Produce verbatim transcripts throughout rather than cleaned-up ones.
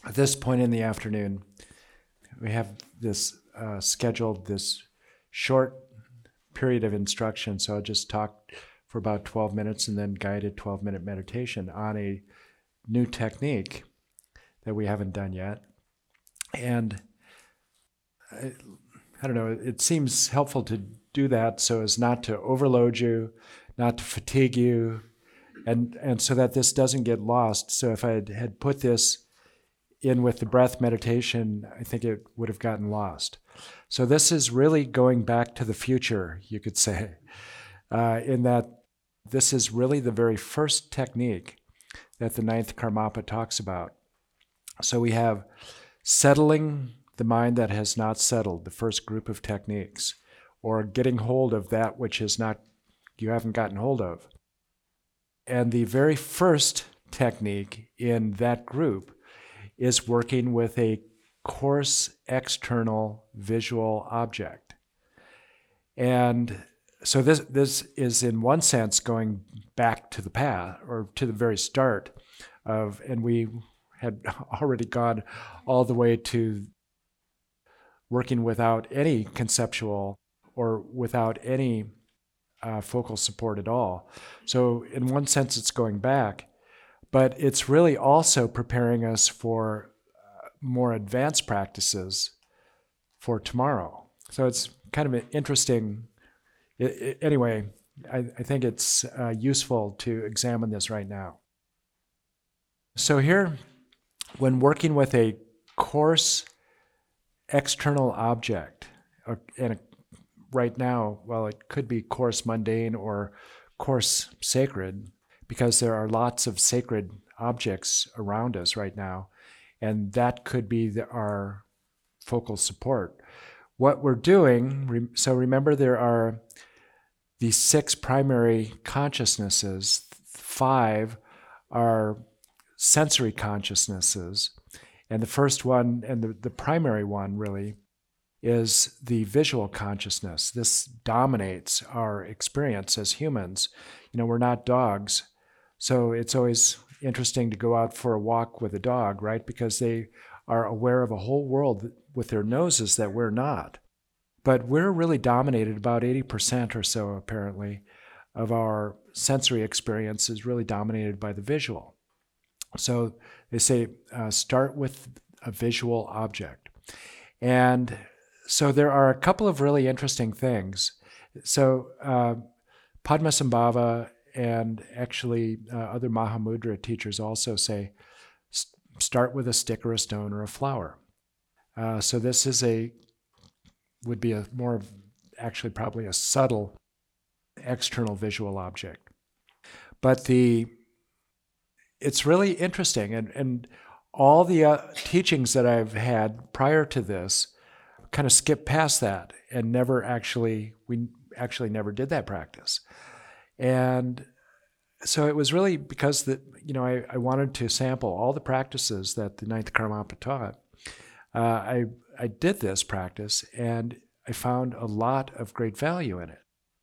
at this point in the afternoon, we have this uh, scheduled, this short period of instruction. So I'll just talk for about twelve minutes and then guided twelve minute meditation on a new technique that we haven't done yet. And I, I don't know, it seems helpful to do that so as not to overload you, not to fatigue you, and, and so that this doesn't get lost. So if I had, had put this in with the breath meditation, I think it would have gotten lost. So this is really going back to the future, you could say, uh, in that this is really the very first technique that the ninth Karmapa talks about. So we have settling the mind that has not settled, the first group of techniques, or getting hold of that which is not, you haven't gotten hold of. And the very first technique in that group is working with a coarse external visual object. And so this this is in one sense going back to the path, or to the very start of, and we had already gone all the way to working without any conceptual or without any uh, focal support at all. So in one sense it's going back, but it's really also preparing us for uh, more advanced practices for tomorrow. So it's kind of an interesting, it, it, anyway, I, I think it's uh, useful to examine this right now. So here, when working with a coarse external object, or, and a, right now, well, it could be coarse mundane or coarse sacred, because there are lots of sacred objects around us right now, and that could be the, our focal support. What we're doing, so remember there are these six primary consciousnesses. Five are sensory consciousnesses, and the first one, and the, the primary one really, is the visual consciousness. This dominates our experience as humans. You know, we're not dogs, so it's always interesting to go out for a walk with a dog, right? Because they are aware of a whole world with their noses that we're not. But we're really dominated, about eighty percent or so apparently of our sensory experience is really dominated by the visual. So they say uh, start with a visual object. And so there are a couple of really interesting things. So uh, Padmasambhava and actually uh, other Mahamudra teachers also say st- start with a stick or a stone or a flower. Uh, so this is a, would be a more, actually probably a subtle external visual object. But the, it's really interesting, and, and all the uh, teachings that I've had prior to this kind of skip past that and never actually, we actually never did that practice. And so it was really because that, you know, I, I wanted to sample all the practices that the ninth Karmapa taught. Uh, I, I did this practice and I found a lot of great value in it.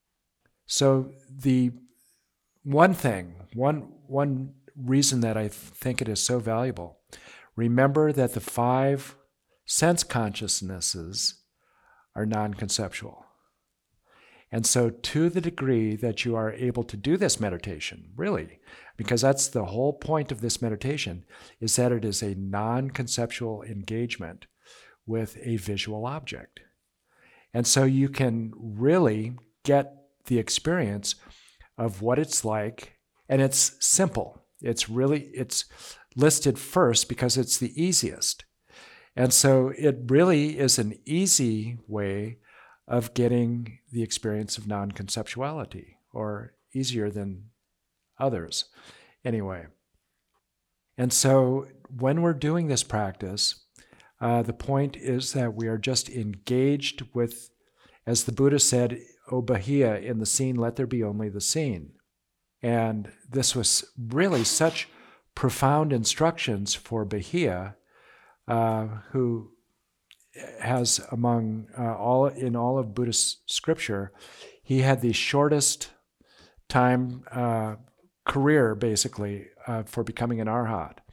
So the one thing, one, one reason that I think it is so valuable, remember that the five sense consciousnesses are non-conceptual. And so to the degree that you are able to do this meditation, really, because that's the whole point of this meditation, is that it is a non-conceptual engagement with a visual object. And so you can really get the experience of what it's like, and it's simple. It's really, it's listed first because it's the easiest. And so it really is an easy way of getting the experience of non-conceptuality, or easier than others anyway. And so when we're doing this practice, uh, the point is that we are just engaged with, as the Buddha said, O Bahiya, in the scene, let there be only the scene. And this was really such profound instructions for Bahiya, uh, who has among uh, all in all of Buddhist scripture, he had the shortest time uh, career basically uh, for becoming an arhat.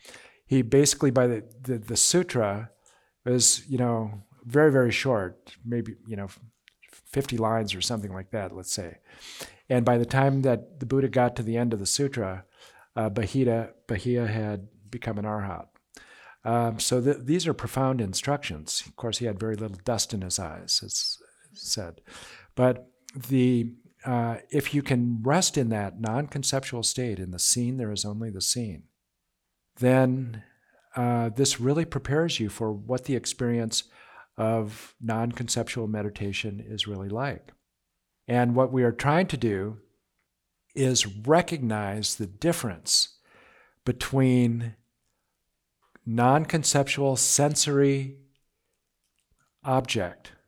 he basically, by the, the, the sutra was, you know, very, very short, maybe, you know, fifty lines or something like that, let's say. And by the time that the Buddha got to the end of the sutra, uh, Bahita, Bahia had become an arhat. Um, so th- these are profound instructions. Of course, he had very little dust in his eyes, it's said. But the uh, if you can rest in that non-conceptual state, in the seen, there is only the seen, then uh, this really prepares you for what the experience of non-conceptual meditation is really like. And what we are trying to do is recognize the difference between non-conceptual sensory object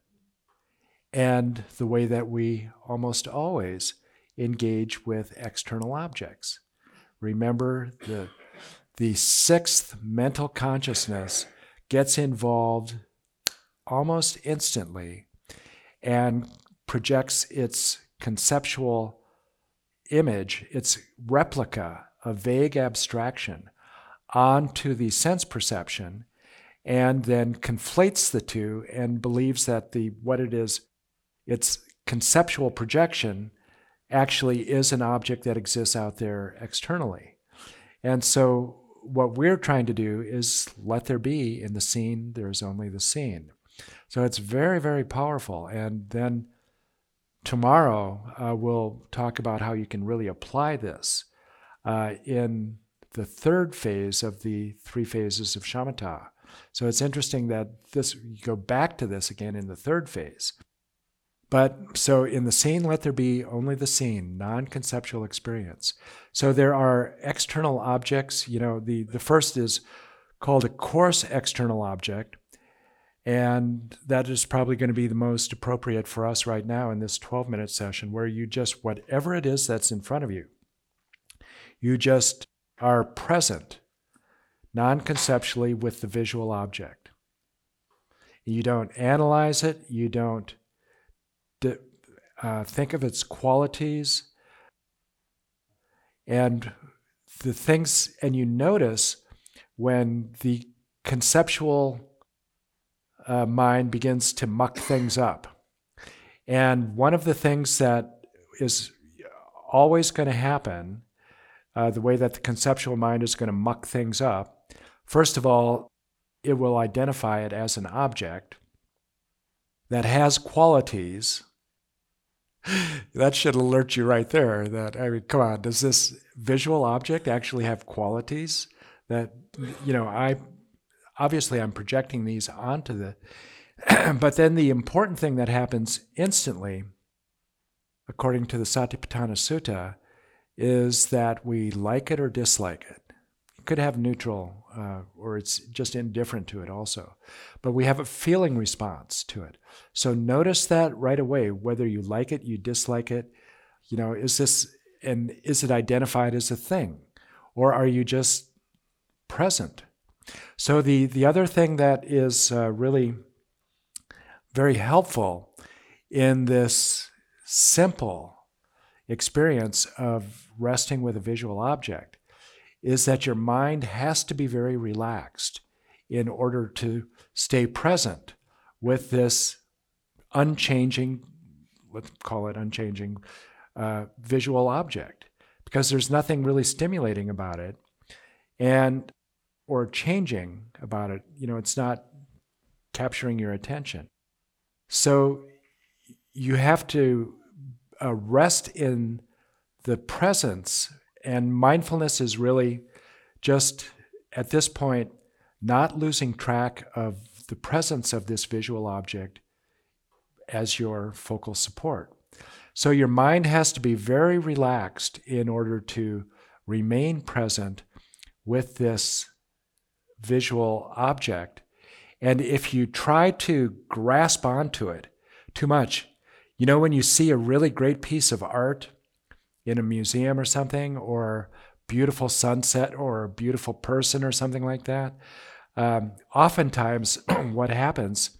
and the way that we almost always engage with external objects. Remember, the, the sixth mental consciousness gets involved almost instantly and projects its conceptual image, its replica, a vague abstraction, onto the sense perception, and then conflates the two and believes that the what it is, its conceptual projection, actually is an object that exists out there externally. And so what we're trying to do is let there be in the seen, there's only the seen. So it's very, very powerful. And then tomorrow uh, we'll talk about how you can really apply this uh, in the third phase of the three phases of shamatha. So it's interesting that this you go back to this again in the third phase. But so in the seen, let there be only the seen, non-conceptual experience. So there are external objects. You know, the, the first is called a coarse external object. And that is probably going to be the most appropriate for us right now in this twelve-minute session, where you just, whatever it is that's in front of you, you just are present non-conceptually with the visual object. You don't analyze it. You don't uh, think of its qualities. And the things, and you notice when the conceptual uh, mind begins to muck things up. And one of the things that is always going to happen, uh, the way that the conceptual mind is going to muck things up, first of all, it will identify it as an object that has qualities. That should alert you right there that, I mean, come on, does this visual object actually have qualities that, you know, I, obviously I'm projecting these onto the, but then the important thing that happens instantly, according to the Satipatthana Sutta, is that we like it or dislike it. It could have neutral, uh, or it's just indifferent to it also. But we have a feeling response to it. So notice that right away, whether you like it, you dislike it. You know, is this, and is it identified as a thing? Or are you just present? So the, the other thing that is uh, really very helpful in this simple experience of resting with a visual object is that your mind has to be very relaxed in order to stay present with this unchanging, let's call it unchanging, uh, visual object, because there's nothing really stimulating about it and or changing about it. You know, it's not capturing your attention. So you have to uh, rest in the presence, and mindfulness is really just, at this point, not losing track of the presence of this visual object as your focal support. So your mind has to be very relaxed in order to remain present with this visual object. And if you try to grasp onto it too much, you know, when you see a really great piece of art in a museum or something, or beautiful sunset or a beautiful person or something like that, um, oftentimes what happens,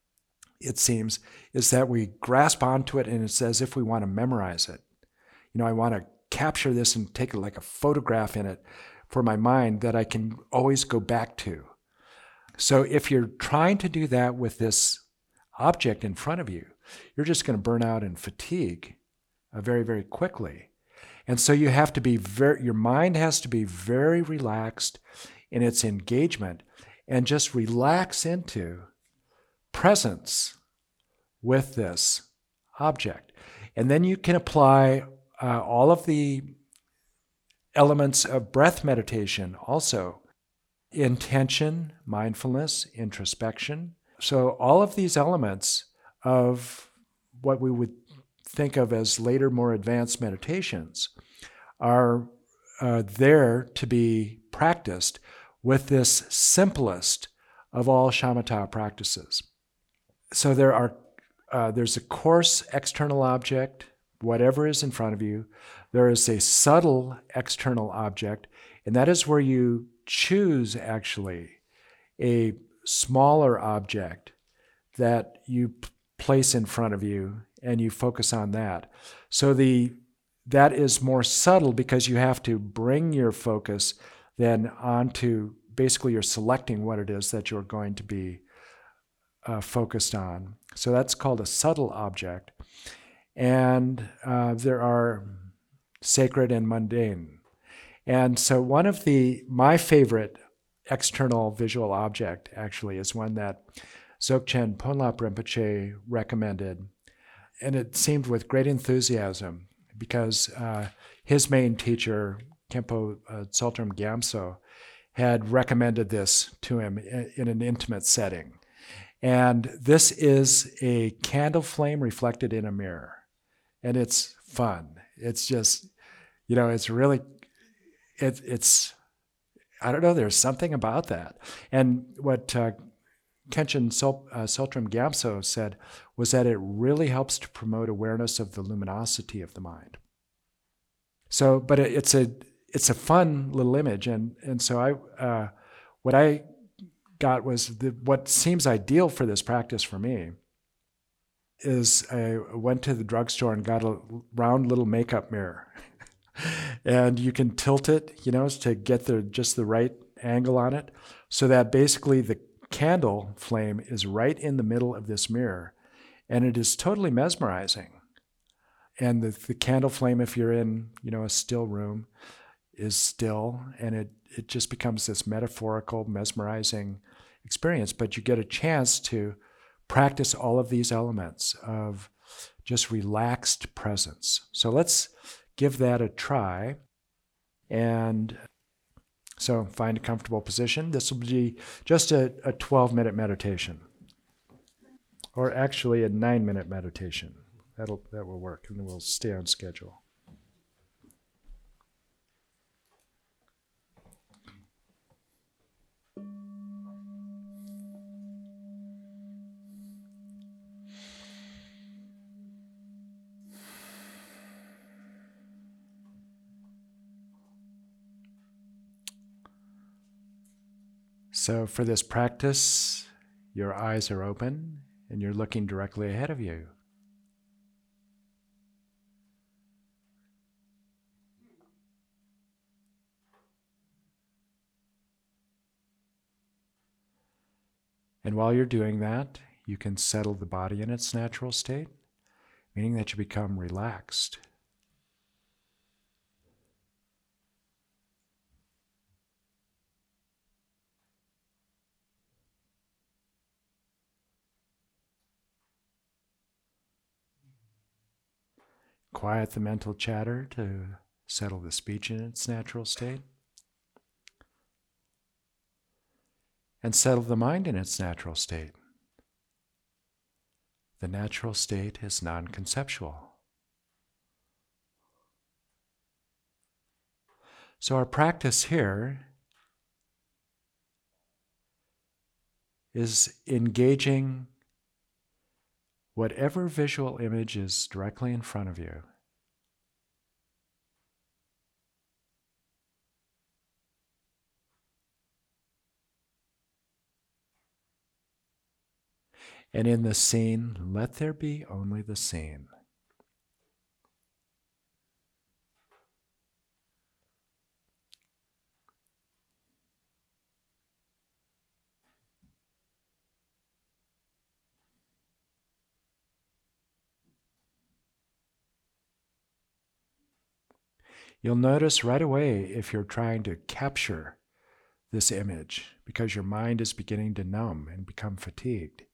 it seems, is that we grasp onto it and it's as if we want to memorize it. You know, I want to capture this and take it like a photograph in it for my mind that I can always go back to. So if you're trying to do that with this object in front of you, you're just going to burn out and fatigue uh, very, very quickly. And so you have to be very, your mind has to be very relaxed in its engagement and just relax into presence with this object. And then you can apply uh, all of the elements of breath meditation also. Intention, mindfulness, introspection. So all of these elements of what we would think of as later, more advanced meditations are uh, there to be practiced with this simplest of all shamatha practices. So there are, uh, there's a coarse external object, whatever is in front of you. There is a subtle external object, and that is where you choose actually a smaller object that you p- place in front of you and you focus on that. So the that is more subtle because you have to bring your focus then onto, basically you're selecting what it is that you're going to be uh, focused on. So that's called a subtle object. And uh, there are sacred and mundane. And so one of the, my favorite external visual object actually is one that Dzogchen Ponlop Rinpoche recommended. And it seemed with great enthusiasm because uh, his main teacher, Khenpo uh, Tsultrim Gyamtso, had recommended this to him in, in an intimate setting. And this is a candle flame reflected in a mirror. And it's fun. It's just, you know, it's really, it, it's, I don't know, there's something about that. And what uh, Khenchen Tsultrim Gyamtso said was that it really helps to promote awareness of the luminosity of the mind. So, but it, it's a it's a fun little image, and and so I uh, what I got was the, what seems ideal for this practice for me is I went to the drugstore and got a round little makeup mirror, and you can tilt it, you know, to get the just the right angle on it, so that basically the candle flame is right in the middle of this mirror, and it is totally mesmerizing. And the, the candle flame, if you're in, you know, a still room, is still, and it, it just becomes this metaphorical, mesmerizing experience. But you get a chance to practice all of these elements of just relaxed presence. So let's give that a try. And so find a comfortable position. This will be just a, a twelve-minute meditation, or actually a nine-minute meditation. That'll, that will work, and we'll stay on schedule. So for this practice, your eyes are open and you're looking directly ahead of you. And while you're doing that, you can settle the body in its natural state, meaning that you become relaxed. Quiet the mental chatter to settle the speech in its natural state. And settle the mind in its natural state. The natural state is non-conceptual. So our practice here is engaging whatever visual image is directly in front of you. And in the scene, let there be only the scene. You'll notice right away if you're trying to capture this image because your mind is beginning to numb and become fatigued.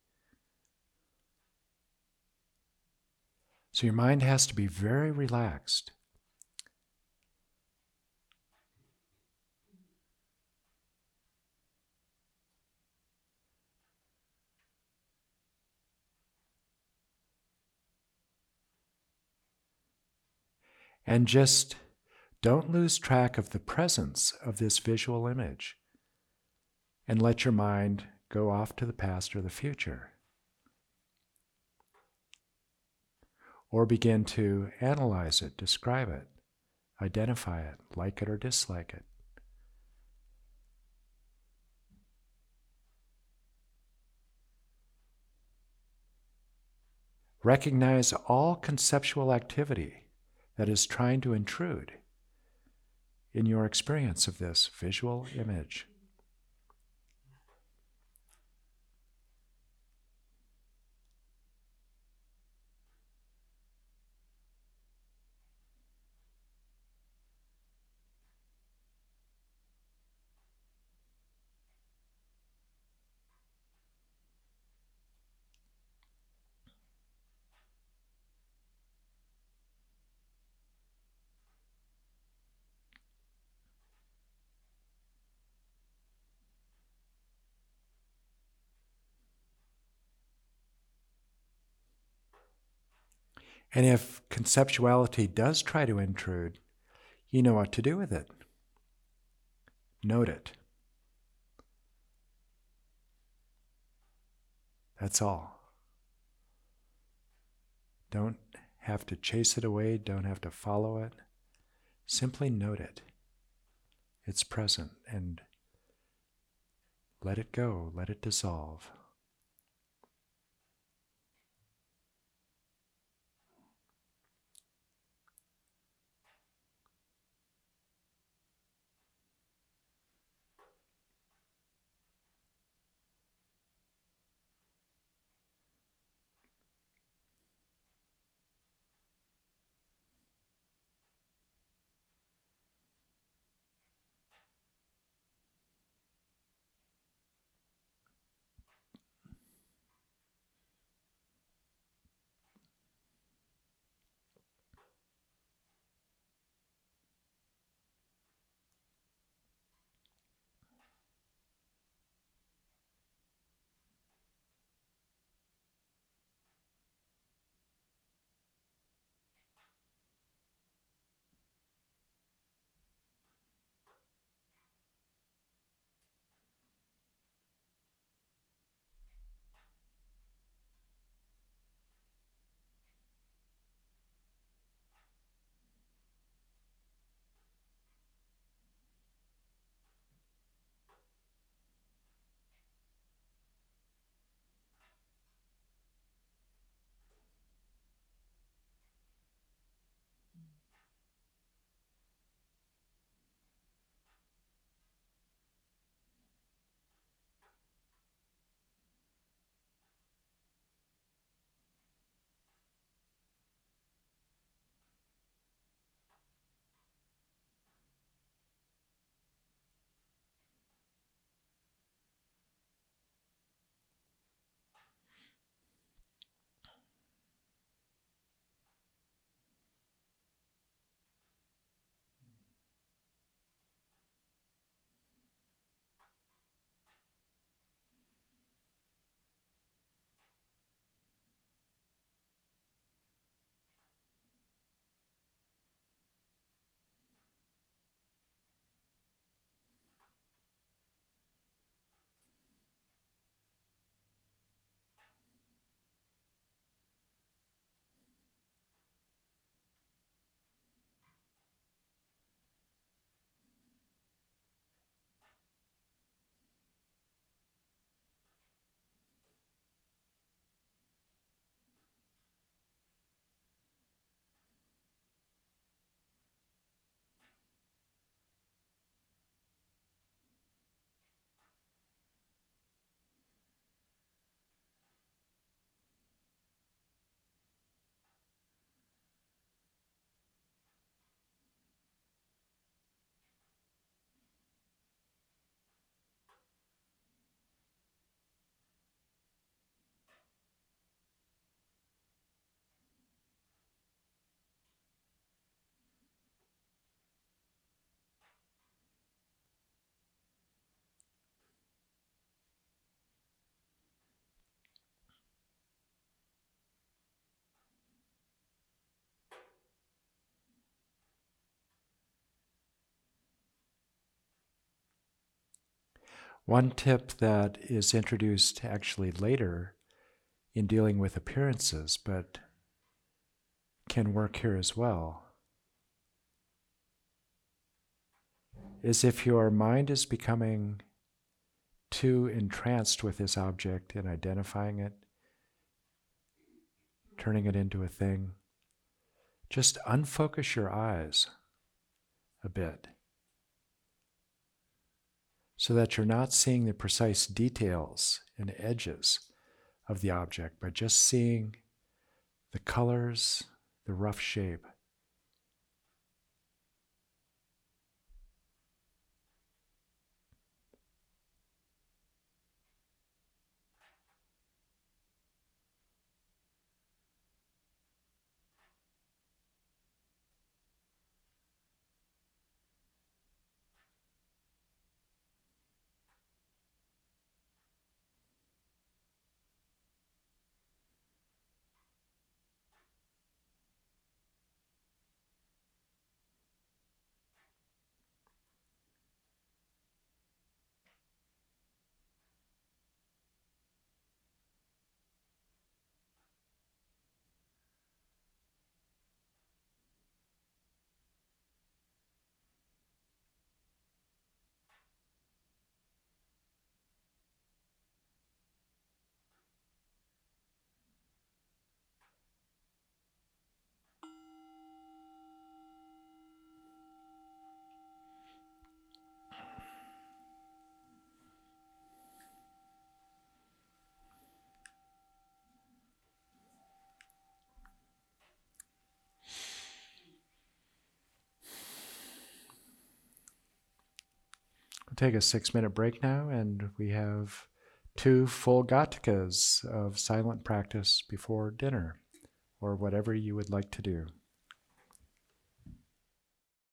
So your mind has to be very relaxed. And just don't lose track of the presence of this visual image and let your mind go off to the past or the future. Or begin to analyze it, describe it, identify it, like it or dislike it. Recognize all conceptual activity that is trying to intrude in your experience of this visual image. And if conceptuality does try to intrude, you know what to do with it. Note it. That's all. Don't have to chase it away, don't have to follow it. Simply note it. It's present, and let it go, let it dissolve. One tip that is introduced actually later in dealing with appearances, but can work here as well, is if your mind is becoming too entranced with this object and identifying it, turning it into a thing, just unfocus your eyes a bit so that you're not seeing the precise details and edges of the object, but just seeing the colors, the rough shape. We'll take a six minute break now, and we have two full Gatakas of silent practice before dinner, or whatever you would like to do.